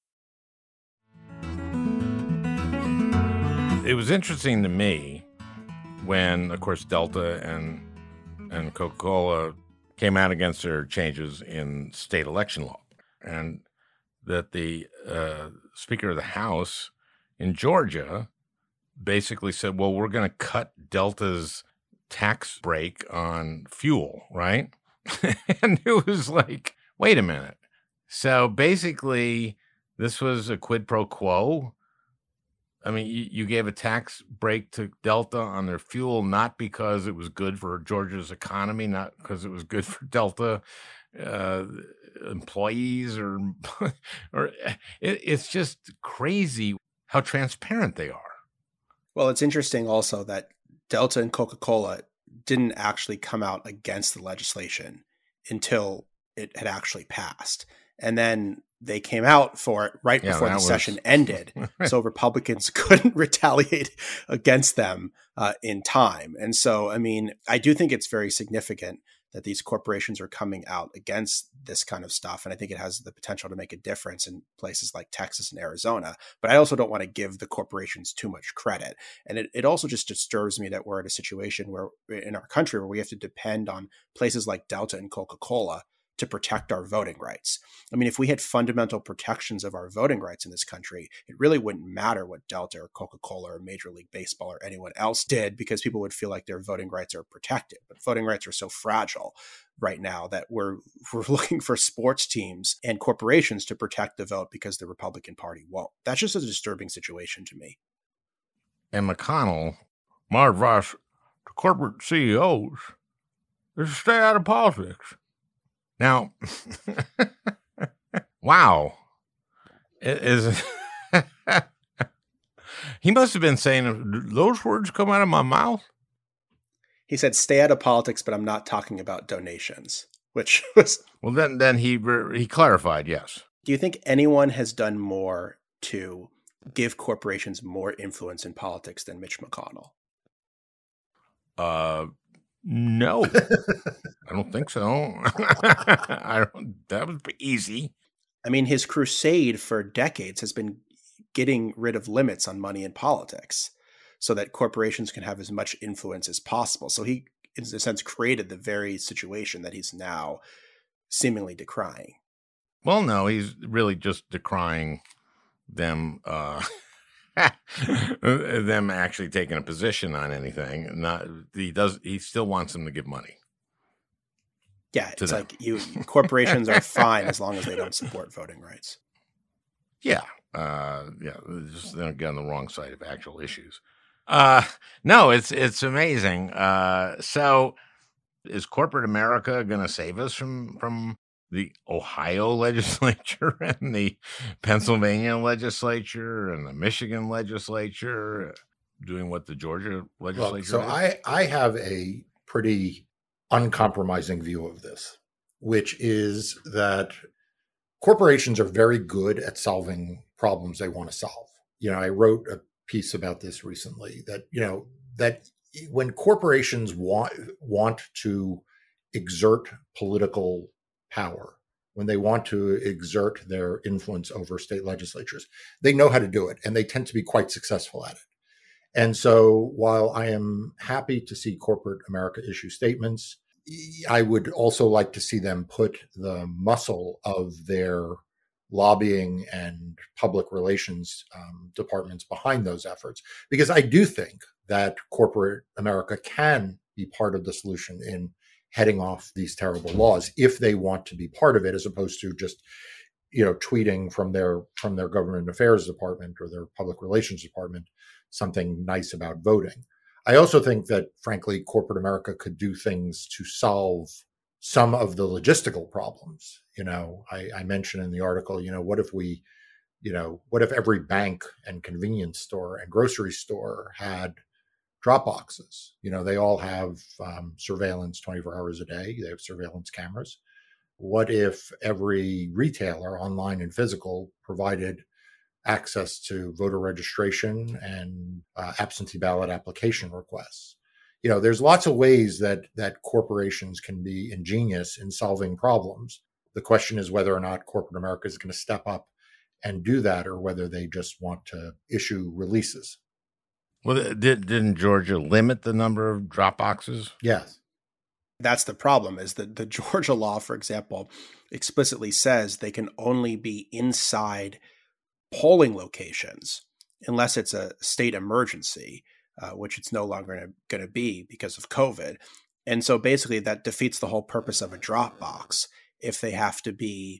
It was interesting to me when, of course, Delta and and Coca-Cola came out against their changes in state election law, and that the uh, Speaker of the House in Georgia basically said, well, we're going to cut Delta's tax break on fuel, right? And it was like, wait a minute. So basically, this was a quid pro quo. I mean, you, you gave a tax break to Delta on their fuel, not because it was good for Georgia's economy, not because it was good for Delta uh, employees, or, or it, it's just crazy how transparent they are. Well, it's interesting also that Delta and Coca-Cola didn't actually come out against the legislation until it had actually passed. And then they came out for it right yeah, before the was... session ended. So Republicans couldn't retaliate against them uh, in time. And so, I mean, I do think it's very significant that these corporations are coming out against this kind of stuff. And I think it has the potential to make a difference in places like Texas and Arizona. But I also don't want to give the corporations too much credit. And it, it also just disturbs me that we're in a situation where in our country where we have to depend on places like Delta and Coca-Cola to protect our voting rights. I mean, if we had fundamental protections of our voting rights in this country, it really wouldn't matter what Delta or Coca-Cola or Major League Baseball or anyone else did, because people would feel like their voting rights are protected. But voting rights are so fragile right now that we're we're looking for sports teams and corporations to protect the vote because the Republican Party won't. That's just a disturbing situation to me. And McConnell, my advice to corporate C E Os is to stay out of politics. Now, wow, it is he must have been saying those words come out of my mouth. He said, "Stay out of politics," but I'm not talking about donations, which was well. Then, then he he clarified. Yes. Do you think anyone has done more to give corporations more influence in politics than Mitch McConnell? Uh. No, I don't think so. I don't, that would be easy. I mean, his crusade for decades has been getting rid of limits on money in politics so that corporations can have as much influence as possible. So he, in a sense, created the very situation that he's now seemingly decrying. Well, no, he's really just decrying them uh them actually taking a position on anything. Not he does he still wants them to give money. Yeah, it's them. Like you corporations are fine as long as they don't support voting rights. Yeah. Uh yeah, just they don't get on the wrong side of actual issues. Uh no, it's it's amazing. Uh so is corporate America gonna save us from from the Ohio legislature and the Pennsylvania legislature and the Michigan legislature doing what the Georgia legislature Look, so is? I, I have a pretty uncompromising view of this, which is that corporations are very good at solving problems they want to solve. You know, I wrote a piece about this recently that, you know, that when corporations want want to exert political power, when they want to exert their influence over state legislatures, they know how to do it, and they tend to be quite successful at it. And so while I am happy to see corporate America issue statements, I would also like to see them put the muscle of their lobbying and public relations um, departments behind those efforts, because I do think that corporate America can be part of the solution in heading off these terrible laws if they want to be part of it, as opposed to just, you know, tweeting from their from their government affairs department or their public relations department something nice about voting. I also think that, frankly, corporate America could do things to solve some of the logistical problems. You know, I, I mentioned in the article, you know, what if we, you know, what if every bank and convenience store and grocery store had drop boxes? You know, they all have um, surveillance twenty-four hours a day. They have surveillance cameras. What if every retailer, online and physical, provided access to voter registration and uh, absentee ballot application requests? You know, there's lots of ways that that corporations can be ingenious in solving problems. The question is whether or not corporate America is going to step up and do that, or whether they just want to issue releases. Well, did, didn't Georgia limit the number of drop boxes? Yes. That's the problem, is that the Georgia law, for example, explicitly says they can only be inside polling locations unless it's a state emergency, uh, which it's no longer going to be because of COVID. And so basically that defeats the whole purpose of a drop box if they have to be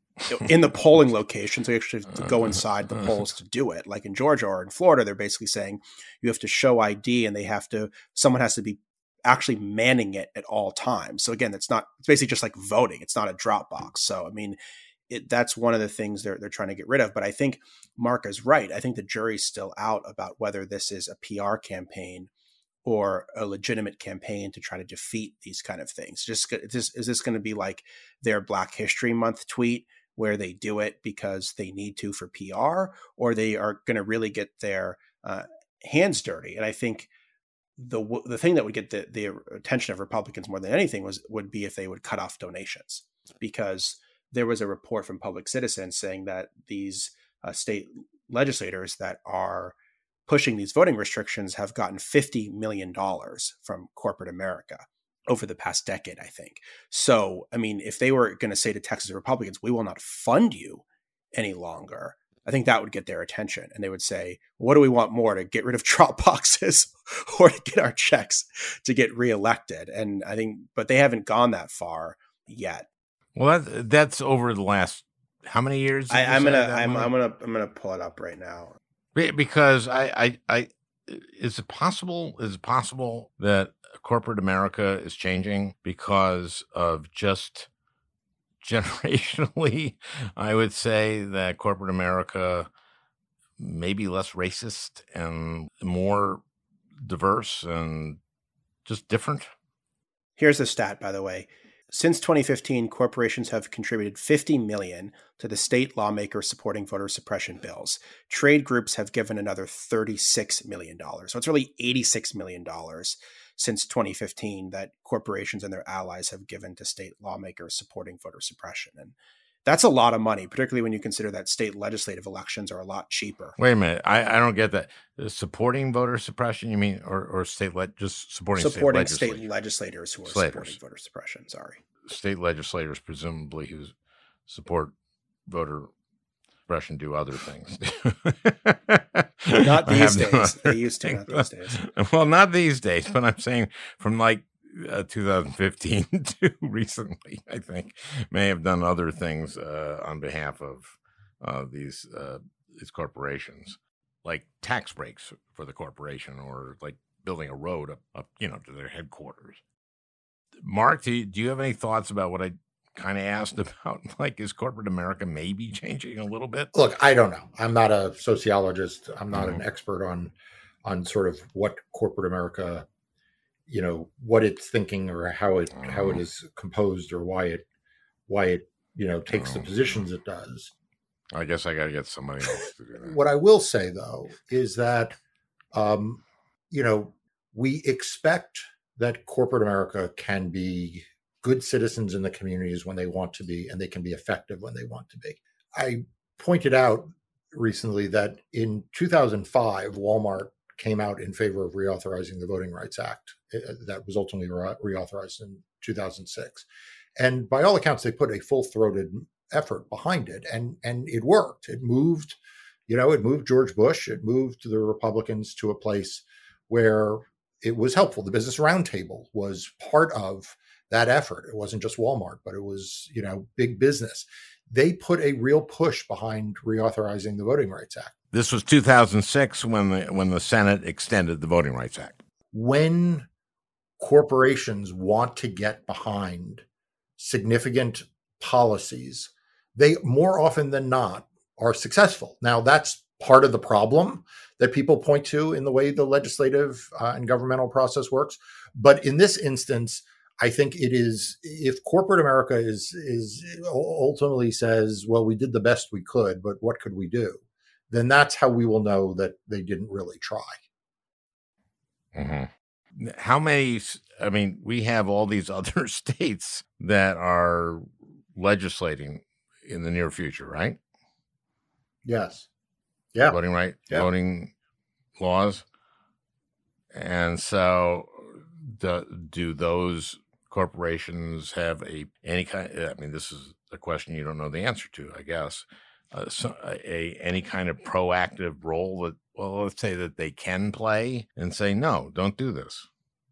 in the polling location. So you actually have to go inside the polls to do it. Like in Georgia or in Florida, they're basically saying you have to show I D and they have to, someone has to be actually manning it at all times. So again, it's not, it's basically just like voting. It's not a drop box. So, I mean, it, that's one of the things they're they're trying to get rid of. But I think Mark is right. I think the jury's still out about whether this is a P R campaign or a legitimate campaign to try to defeat these kind of things. Just is this, is this going to be like their Black History Month tweet where they do it because they need to for P R, or they are going to really get their uh, hands dirty? And I think the the thing that would get the, the attention of Republicans more than anything was would be if they would cut off donations, because there was a report from Public Citizen saying that these uh, state legislators that are pushing these voting restrictions have gotten fifty million dollars from corporate America over the past decade, I think. So, I mean, if they were going to say to Texas Republicans, we will not fund you any longer, I think that would get their attention. And they would say, what do we want more, to get rid of drop boxes or to get our checks to get reelected? And I think, but they haven't gone that far yet. Well, that, that's over the last, how many years? I, I'm gonna, I'm, I'm gonna, I'm gonna pull it up right now. Because I, I, I, is it possible? Is it possible that corporate America is changing because of just generationally? I would say that corporate America may be less racist and more diverse and just different. Here's a stat, by the way. Since twenty fifteen, corporations have contributed fifty million dollars to the state lawmakers supporting voter suppression bills. Trade groups have given another thirty-six million dollars. So it's really eighty-six million dollars since twenty fifteen that corporations and their allies have given to state lawmakers supporting voter suppression. And that's a lot of money, particularly when you consider that state legislative elections are a lot cheaper. Wait a minute. I, I don't get that. Supporting voter suppression, you mean, or, or state le- just supporting, supporting state, state legislators who are Slaters. supporting voter suppression. Sorry. State legislators, presumably, who support voter suppression, do other things. Not these days. They used to, not these days. Well, not these days, but I'm saying from like uh, two thousand fifteen to recently, I think, may have done other things uh, on behalf of uh, these uh, these corporations, like tax breaks for the corporation, or like building a road up, up you know, to their headquarters. Mark, do you, do you have any thoughts about what I kind of asked about? Like, is corporate America maybe changing a little bit? Look, I don't know. I'm not a sociologist. I'm not mm-hmm. an expert on on sort of what corporate America, you know, what it's thinking, or how it mm-hmm. how it is composed, or why it why it you know takes mm-hmm. the positions it does. I guess I got to get somebody else to do that. What I will say, though, is that um, you know, we expect that corporate America can be good citizens in the communities when they want to be, and they can be effective when they want to be. I pointed out recently that in two thousand five, Walmart came out in favor of reauthorizing the Voting Rights Act that was ultimately re- reauthorized in two thousand six. And by all accounts, they put a full-throated effort behind it, and, and it worked. It moved, you know, it moved George Bush, it moved the Republicans to a place where it was helpful. The Business Roundtable was part of that effort. It wasn't just Walmart, but it was, you know, big business. They put a real push behind reauthorizing the Voting Rights Act. This was two thousand six when the when the Senate extended the Voting Rights Act. when corporations want to get behind significant policies, they more often than not are successful. Now, that's part of the problem that people point to in the way the legislative uh, and governmental process works. But in this instance, I think it is, if corporate America is is ultimately says, well, we did the best we could, but what could we do? Then that's how we will know that they didn't really try. Mm-hmm. How many, I mean, we have all these other states that are legislating in the near future, right? Yes. Yeah. Voting right, yeah. voting laws. And so do, do those corporations have a any kind, I mean, this is a question you don't know the answer to, I guess, uh, so a any kind of proactive role that, well, let's say that they can play and say, no, don't do this.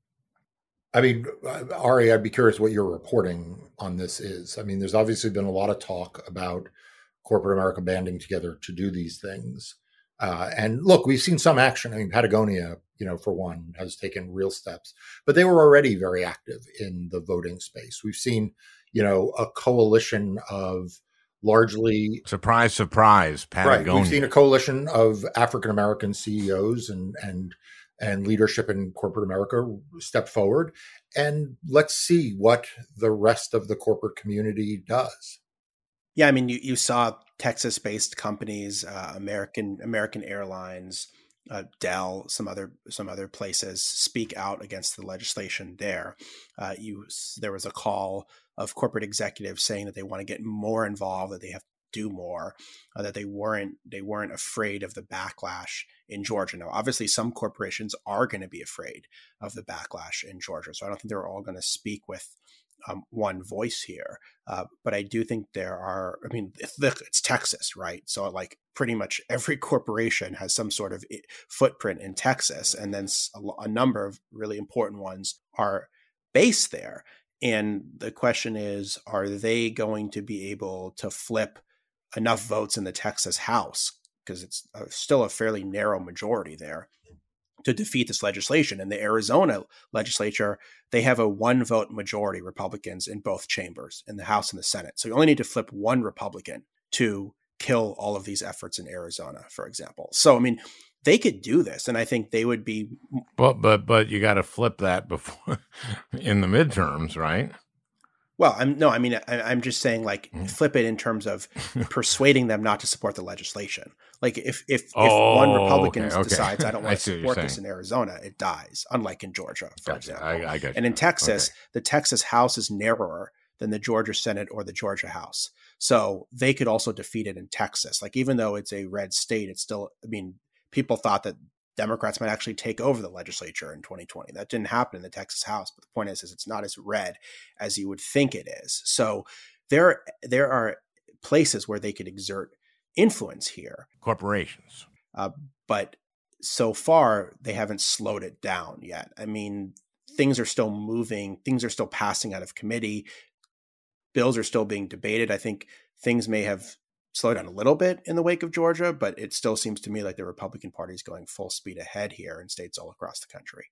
I mean, Ari, I'd be curious what your reporting on this is. I mean, there's obviously been a lot of talk about corporate America banding together to do these things. Uh, and look, we've seen some action. I mean, Patagonia, you know, for one, has taken real steps, but they were already very active in the voting space. We've seen, you know, a coalition of largely surprise, surprise, Patagonia. Right. We've seen a coalition of African-American C E Os and, and, and leadership in corporate America step forward. And let's see what the rest of the corporate community does. Yeah, I mean, you, you saw Texas-based companies, uh, American American Airlines, uh, Dell, some other some other places speak out against the legislation there. Uh, you there was a call of corporate executives saying that they want to get more involved, that they have to do more, uh, that they weren't they weren't afraid of the backlash in Georgia. Now, obviously, some corporations are going to be afraid of the backlash in Georgia, so I don't think they're all going to speak with Um, one voice here. Uh, but I do think there are, I mean, look, it's Texas, right? So like pretty much every corporation has some sort of footprint in Texas. And then a, a number of really important ones are based there. And the question is, are they going to be able to flip enough votes in the Texas House? Because it's a, still a fairly narrow majority there to defeat this legislation. In the Arizona legislature, they have a one vote majority, Republicans in both chambers, in the House and the Senate. So you only need to flip one Republican to kill all of these efforts in Arizona, for example. So, I mean, they could do this, and I think they would be. But, but, but you got to flip that before in the midterms, right? Well, I'm no, I mean, I, I'm just saying, like, flip it in terms of persuading them not to support the legislation. Like, if if, if oh, one Republican okay, okay. decides I don't want I to support this in Arizona, it dies. Unlike in Georgia, for gotcha. example. I, I got you. And in Texas, okay. the Texas House is narrower than the Georgia Senate or the Georgia House, so they could also defeat it in Texas. Like, even though it's a red state, it's still. I mean, people thought that Democrats might actually take over the legislature in twenty twenty. That didn't happen in the Texas House. But the point is, is it's not as red as you would think it is. So there, there are places where they could exert influence here. Corporations. Uh, but so far, they haven't slowed it down yet. I mean, things are still moving. Things are still passing out of committee. Bills are still being debated. I think things may have slow down a little bit in the wake of Georgia, but it still seems to me like the Republican Party is going full speed ahead here in states all across the country.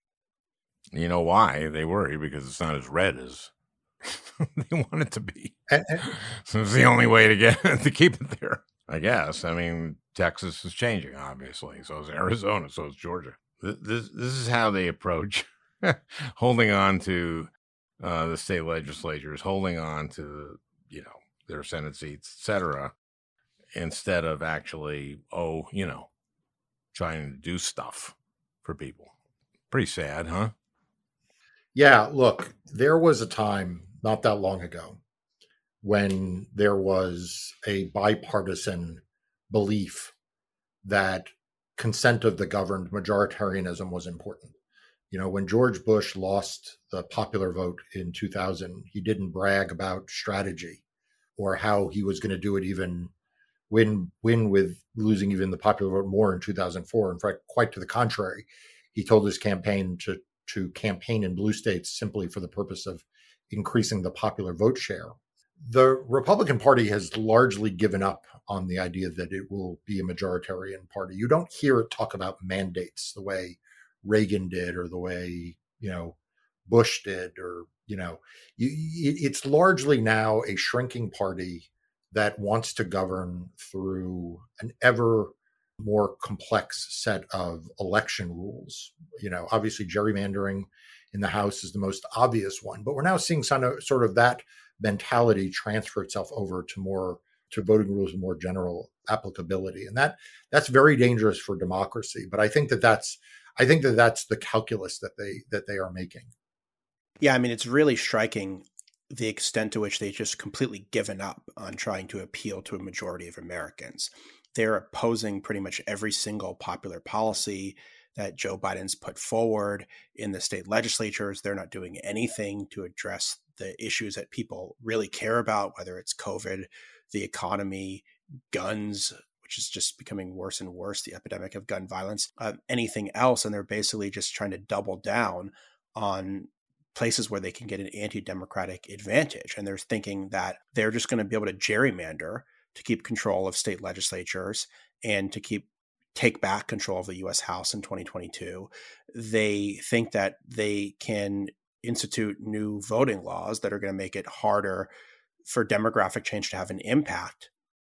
You know why they worry? Because it's not as red as they want it to be. And, and, so it's the only way to get to keep it there, I guess. I mean, Texas is changing, obviously. So is Arizona. So is Georgia. This this, this is how they approach holding on to uh, the state legislatures, holding on to, you know, their Senate seats, et cetera, instead of actually, oh, you know, trying to do stuff for people. Pretty sad, huh? Yeah, look, there was a time not that long ago when there was a bipartisan belief that consent of the governed, majoritarianism, was important. You know, when George Bush lost the popular vote in two thousand, he didn't brag about strategy or how he was going to do it even win win with losing even the popular vote more in two thousand four. In fact, quite to the contrary, he told his campaign to to campaign in blue states simply for the purpose of increasing the popular vote share. The Republican Party has largely given up on the idea that it will be a majoritarian party. You don't hear it talk about mandates the way Reagan did or the way, you know, Bush did, or, you know, you, it's largely now a shrinking party that wants to govern through an ever more complex set of election rules. You know, obviously gerrymandering in the House is the most obvious one, but we're now seeing some of, sort of that mentality transfer itself over to more to voting rules and more general applicability, and that that's very dangerous for democracy. But I think that that's I think that that's the calculus that they that they are making. Yeah, I mean, it's really striking the extent to which they just completely given up on trying to appeal to a majority of Americans. They're opposing pretty much every single popular policy that Joe Biden's put forward in the state legislatures. They're not doing anything to address the issues that people really care about, whether it's COVID, the economy, guns, which is just becoming worse and worse, the epidemic of gun violence, uh, anything else. And they're basically just trying to double down on places where they can get an anti-democratic advantage. And they're thinking that they're just going to be able to gerrymander to keep control of state legislatures and to keep take back control of the U S House in twenty twenty-two. They think that they can institute new voting laws that are going to make it harder for demographic change to have an impact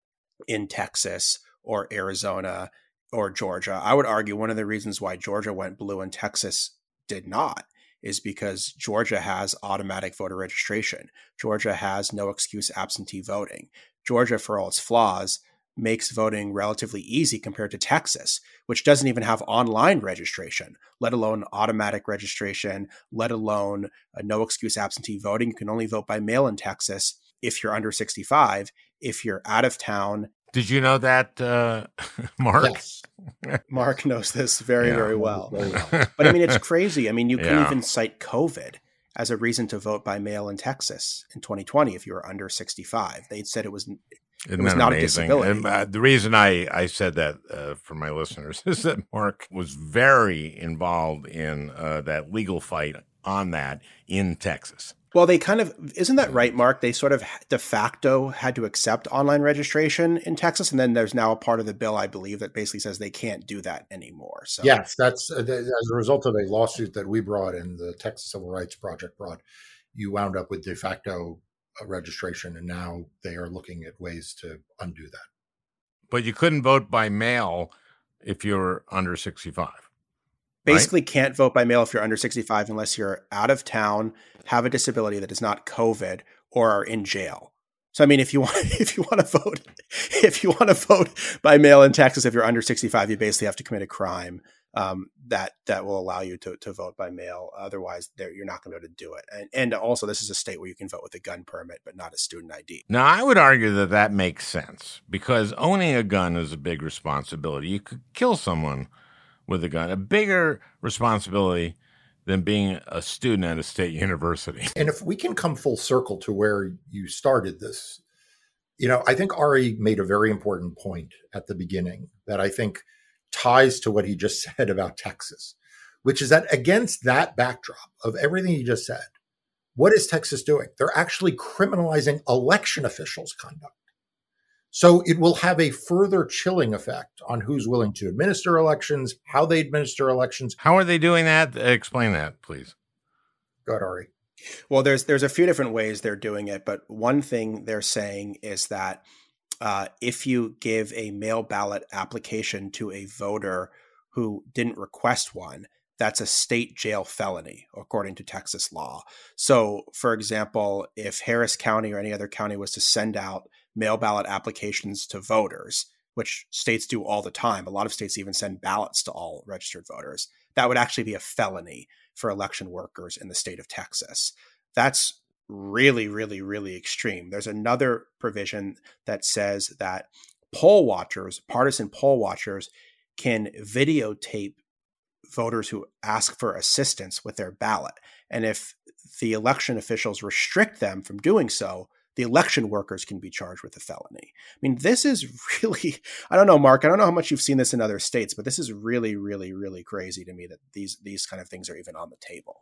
in Texas or Arizona or Georgia. I would argue one of the reasons why Georgia went blue and Texas did not is because Georgia has automatic voter registration. Georgia has no excuse absentee voting. Georgia, for all its flaws, makes voting relatively easy compared to Texas, which doesn't even have online registration, let alone automatic registration, let alone a no excuse absentee voting. You can only vote by mail in Texas if you're under sixty-five. If you're out of town. Did you know that, uh, Mark? Yes. Mark knows this very, Yeah. very well. Very well. But I mean, it's crazy. I mean, you can Yeah. even cite COVID as a reason to vote by mail in Texas in twenty twenty if you were under sixty-five. They said it was Isn't it was that not a amazing? disability. And, uh, the reason I, I said that uh, for my listeners is that Mark was very involved in uh, that legal fight on that in Texas. Well, they kind of, isn't that right, Mark? They sort of de facto had to accept online registration in Texas. And then there's now a part of the bill, I believe, that basically says they can't do that anymore. So Yes, that's uh, th- as a result of a lawsuit that we brought and the Texas Civil Rights Project brought. You wound up with de facto uh, registration, and now they are looking at ways to undo that. But you couldn't vote by mail if you're under sixty-five. basically can't vote by mail if you're under sixty-five unless you're out of town, have a disability that is not COVID, or are in jail. So, I mean, if you want, if you want to vote, if you want to vote by mail in Texas, if you're under sixty-five, you basically have to commit a crime um, that that will allow you to to vote by mail. Otherwise, you're not going to be able to do it. And and also, this is a state where you can vote with a gun permit, but not a student I D. Now, I would argue that that makes sense because owning a gun is a big responsibility. You could kill someone with a gun, a bigger responsibility than being a student at a state university. And if we can come full circle to where you started this, you know, I think Ari made a very important point at the beginning that I think ties to what he just said about Texas, which is that against that backdrop of everything he just said, what is Texas doing? They're actually criminalizing election officials' conduct. So it will have a further chilling effect on who's willing to administer elections, how they administer elections. How are they doing that? Explain that, please. Go ahead, Ari. Well, there's there's a few different ways they're doing it, but one thing they're saying is that uh, if you give a mail ballot application to a voter who didn't request one, that's a state jail felony, according to Texas law. So, for example, if Harris County or any other county was to send out mail ballot applications to voters, which states do all the time, a lot of states even send ballots to all registered voters, that would actually be a felony for election workers in the state of Texas. That's really, really, really extreme. There's another provision that says that poll watchers, partisan poll watchers, can videotape voters who ask for assistance with their ballot. And if the election officials restrict them from doing so, the election workers can be charged with a felony. I mean, this is really, I don't know, Mark, I don't know how much you've seen this in other states, but this is really, really, really crazy to me that these these kind of things are even on the table.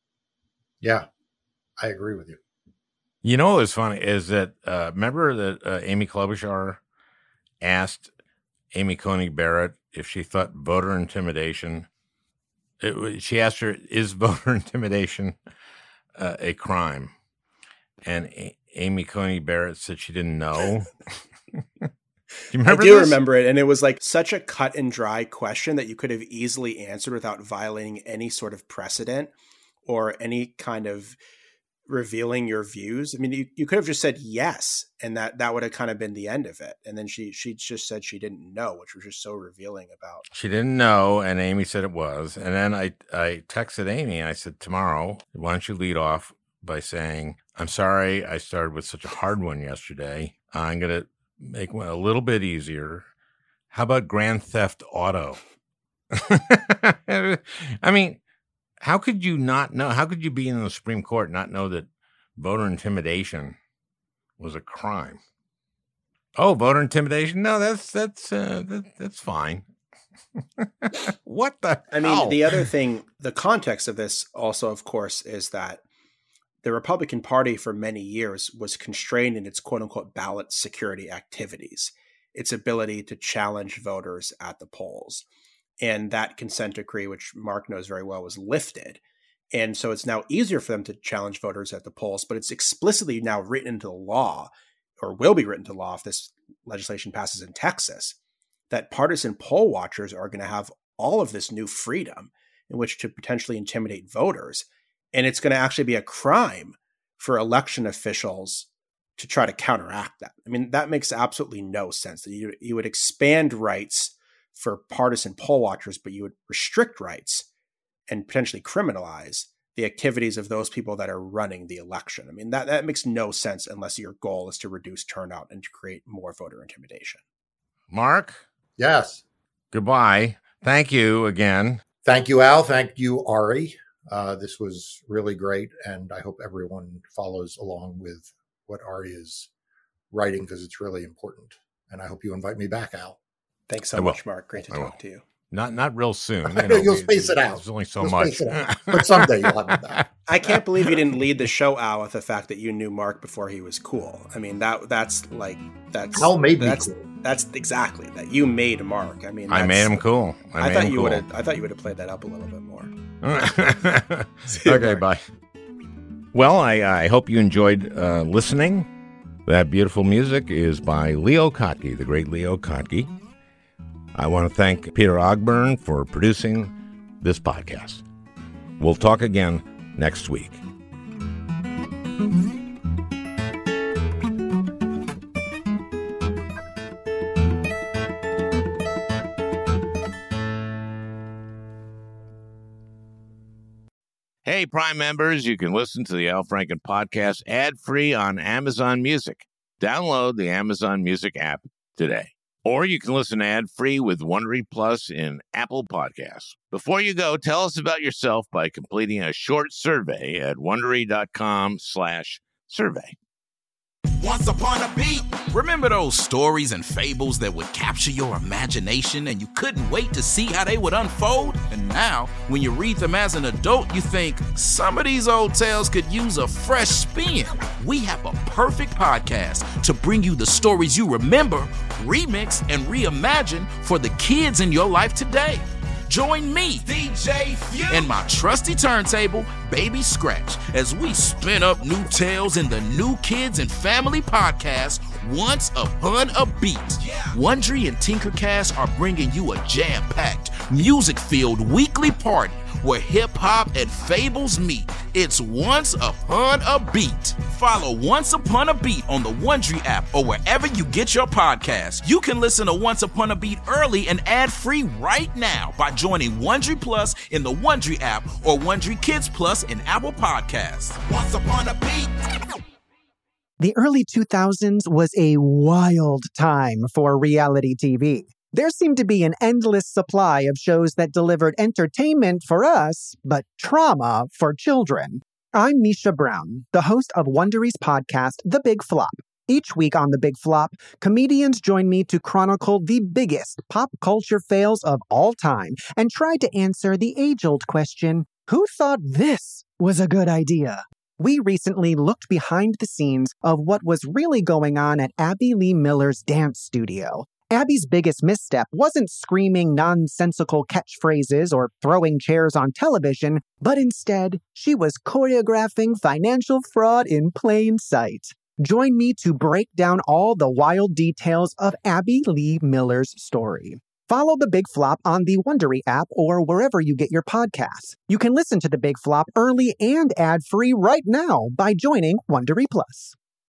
Yeah, I agree with you. You know what's funny is that, uh, remember that uh, Amy Klobuchar asked Amy Coney Barrett if she thought voter intimidation It, was- she asked her, "Is voter intimidation uh, a crime?" And a- Amy Coney Barrett said she didn't know. Do you remember I do this? remember it. And it was like such a cut and dry question that you could have easily answered without violating any sort of precedent or any kind of revealing your views. I mean, you, you could have just said yes, and that, that would have kind of been the end of it. And then she, she just said she didn't know, which was just so revealing about. She didn't know, and Amy said it was. And then I, I texted Amy, and I said, tomorrow, why don't you lead off by saying, I'm sorry I started with such a hard one yesterday. I'm going to make one a little bit easier. How about Grand Theft Auto? I mean, how could you not know? How could you be in the Supreme Court and not know that voter intimidation was a crime? Oh, voter intimidation? No, that's that's uh, that, that's fine. What the I mean, hell? the other thing, the context of this also, of course, is that the Republican Party for many years was constrained in its quote unquote ballot security activities, its ability to challenge voters at the polls. And that consent decree, which Mark knows very well, was lifted. And so it's now easier for them to challenge voters at the polls, but it's explicitly now written into the law, or will be written into law if this legislation passes in Texas, that partisan poll watchers are going to have all of this new freedom in which to potentially intimidate voters. And it's going to actually be a crime for election officials to try to counteract that. I mean, that makes absolutely no sense. That you, you would expand rights for partisan poll watchers, but you would restrict rights and potentially criminalize the activities of those people that are running the election. I mean, that, that makes no sense unless your goal is to reduce turnout and to create more voter intimidation. Mark? Yes. Goodbye. Thank you again. Thank you, Al. Thank you, Ari. Uh, this was really great, and I hope everyone follows along with what Ari is writing because it's really important. And I hope you invite me back, Al. Thanks so I will. much, Mark. Great to I talk will. to you. Not not real soon. I know, you'll space it out. There's only so You'll much. space it out. But someday you'll have me back. I can't believe you didn't lead the show, Al, with the fact that you knew Mark before he was cool. I mean, that that's like that's Al made me that's, cool. That's exactly that you made Mark. I mean, I that's- made him cool. I, I, made thought him you cool. would have. I thought you would have played that up a little bit more. Okay, bye. Well, I, I hope you enjoyed uh, listening. That beautiful music is by Leo Kottke, the great Leo Kottke. I want to thank Peter Ogburn for producing this podcast. We'll talk again next week. Hey, Prime members, you can listen to the Al Franken podcast ad-free on Amazon Music. Download the Amazon Music app today. Or you can listen ad-free with Wondery Plus in Apple Podcasts. Before you go, tell us about yourself by completing a short survey at Wondery.com slash survey. Once upon a beat. Remember those stories and fables that would capture your imagination and you couldn't wait to see how they would unfold? And now, when you read them as an adult, you think, some of these old tales could use a fresh spin. We have a perfect podcast to bring you the stories you remember, remix, and reimagine for the kids in your life today. Join me, D J Few, and my trusty turntable, Baby Scratch, as we spin up new tales in the New Kids and Family podcast, Once Upon a Beat. Yeah. Wondery and Tinkercast are bringing you a jam-packed, music-filled weekly party where hip-hop and fables meet. It's Once Upon a Beat. Follow Once Upon a Beat on the Wondery app or wherever you get your podcasts. You can listen to Once Upon a Beat early and ad-free right now by joining Wondery Plus in the Wondery app or Wondery Kids Plus in Apple Podcasts. Once Upon a Beat. The early two thousands was a wild time for reality T V. There seemed to be an endless supply of shows that delivered entertainment for us, but trauma for children. I'm Misha Brown, the host of Wondery's podcast, The Big Flop. Each week on The Big Flop, comedians join me to chronicle the biggest pop culture fails of all time and try to answer the age-old question, who thought this was a good idea? We recently looked behind the scenes of what was really going on at Abby Lee Miller's dance studio. Abby's biggest misstep wasn't screaming nonsensical catchphrases or throwing chairs on television, but instead, she was choreographing financial fraud in plain sight. Join me to break down all the wild details of Abby Lee Miller's story. Follow The Big Flop on the Wondery app or wherever you get your podcasts. You can listen to The Big Flop early and ad-free right now by joining Wondery Plus.